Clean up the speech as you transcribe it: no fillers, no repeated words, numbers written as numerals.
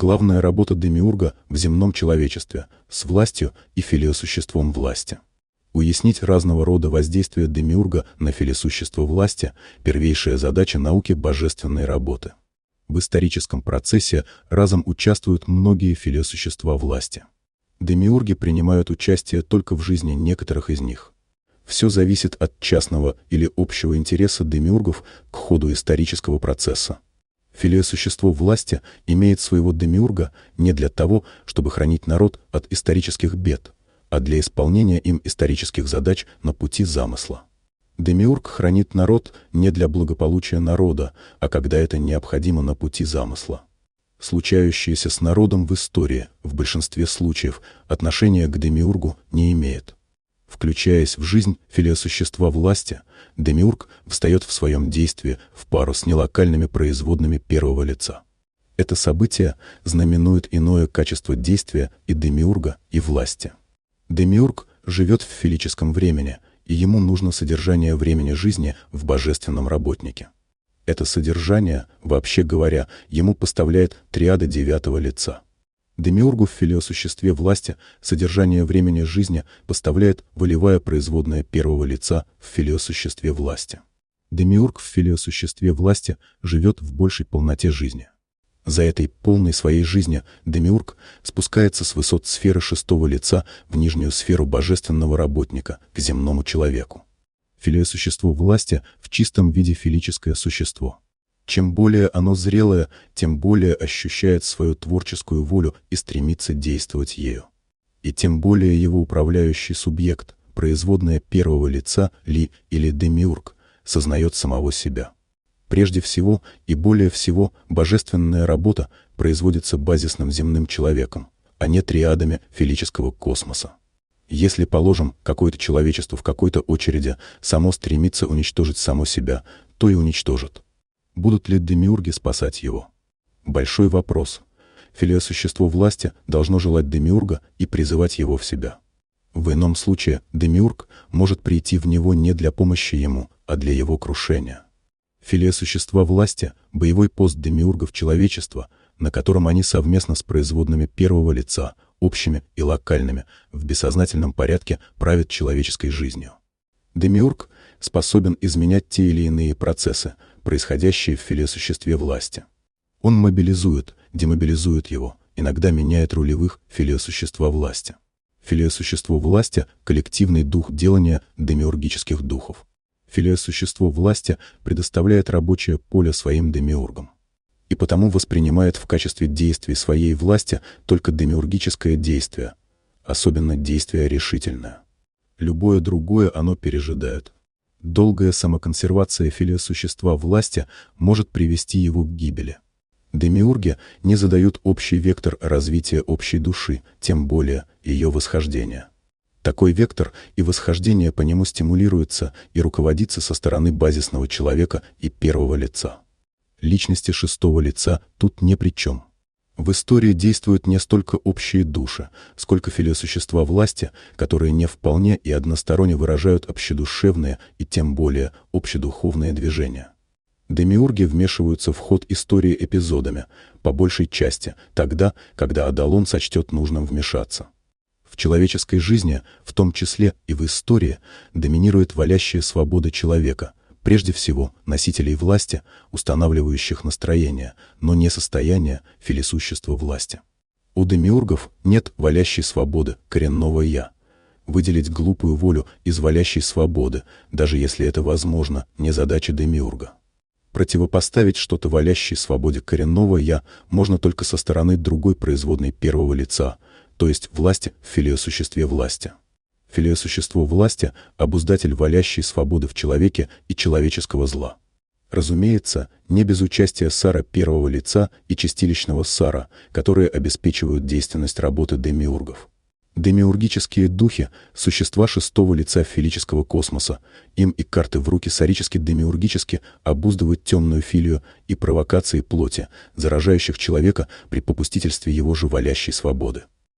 Главная работа демиурга в земном человечестве с властью и филиосуществом власти. Уяснить разного рода воздействия демиурга на филиосущество власти – первейшая задача науки божественной работы. В историческом процессе разом участвуют многие филиосущества власти. Демиурги принимают участие только в жизни некоторых из них. Все зависит от частного или общего интереса демиургов к ходу исторического процесса. Филиосущество власти имеет своего демиурга не для того, чтобы хранить народ от исторических бед, а для исполнения им исторических задач на пути замысла. Демиург хранит народ не для благополучия народа, а когда это необходимо на пути замысла. Случающееся с народом в истории в большинстве случаев отношения к демиургу не имеет. Включаясь в жизнь филиосущества власти, демиург встает в своем действии в пару с нелокальными производными первого лица. Это событие знаменует иное качество действия и демиурга, и власти. Демиург живет в филическом времени, и ему нужно содержание времени жизни в божественном работнике. Это содержание, вообще говоря, ему поставляет триада девятого лица. Демиургу в филиосуществе власти содержание времени жизни поставляет волевая производная первого лица в филиосуществе власти. Демиург в филиосуществе власти живет в большей полноте жизни. За этой полной своей жизни демиург спускается с высот сферы шестого лица в нижнюю сферу божественного работника, к земному человеку. Филиосущество власти в чистом виде филическое существо. Чем более оно зрелое, тем более ощущает свою творческую волю и стремится действовать ею. И тем более его управляющий субъект, производное первого лица ли или демиург, сознает самого себя. Прежде всего и более всего божественная работа производится базисным земным человеком, а не триадами филического космоса. Если, положим, какое-то человечество в какой-то очереди само стремится уничтожить само себя, то и уничтожит. Будут ли демиурги спасать его? Большой вопрос. Филиосущество власти должно желать демиурга и призывать его в себя. В ином случае демиург может прийти в него не для помощи ему, а для его крушения. Филиосущества власти – боевой пост демиургов человечества, на котором они совместно с производными первого лица, общими и локальными, в бессознательном порядке правят человеческой жизнью. Демиург способен изменять те или иные процессы, происходящие в филиосуществе власти. Он мобилизует, демобилизует его, иногда меняет рулевых филиосущества власти. Филиосущество власти – коллективный дух делания демиургических духов. Филиосущество власти предоставляет рабочее поле своим демиургам. И потому воспринимает в качестве действий своей власти только демиургическое действие, особенно действие решительное. Любое другое оно пережидает. Долгая самоконсервация филиосущества власти может привести его к гибели. Демиурги не задают общий вектор развития общей души, тем более ее восхождения. Такой вектор и восхождение по нему стимулируется и руководится со стороны базисного человека и первого лица. Личности шестого лица тут ни при чем. В истории действуют не столько общие души, сколько филиосущества власти, которые не вполне и односторонне выражают общедушевные и тем более общедуховные движения. Демиурги вмешиваются в ход истории эпизодами, по большей части, тогда, когда Адалон сочтет нужным вмешаться. В человеческой жизни, в том числе и в истории, доминирует валящая свобода человека, прежде всего носителей власти, устанавливающих настроение, но не состояние филисущества власти. У демиургов нет валящей свободы коренного «я». Выделить глупую волю из валящей свободы, даже если это возможно, не задача демиурга. Противопоставить что-то валящей свободе коренного «я» можно только со стороны другой производной первого лица, то есть власти в филиосуществе власти. Филиосущество власти – обуздатель валящей свободы в человеке и человеческого зла. Разумеется, не без участия сара первого лица и чистилищного сара, которые обеспечивают действенность работы демиургов. Демиургические духи – существа шестого лица филического космоса. Им и карты в руки сарически-демиургически обуздывают темную филию и провокации плоти, заражающих человека при попустительстве его же валящей свободы.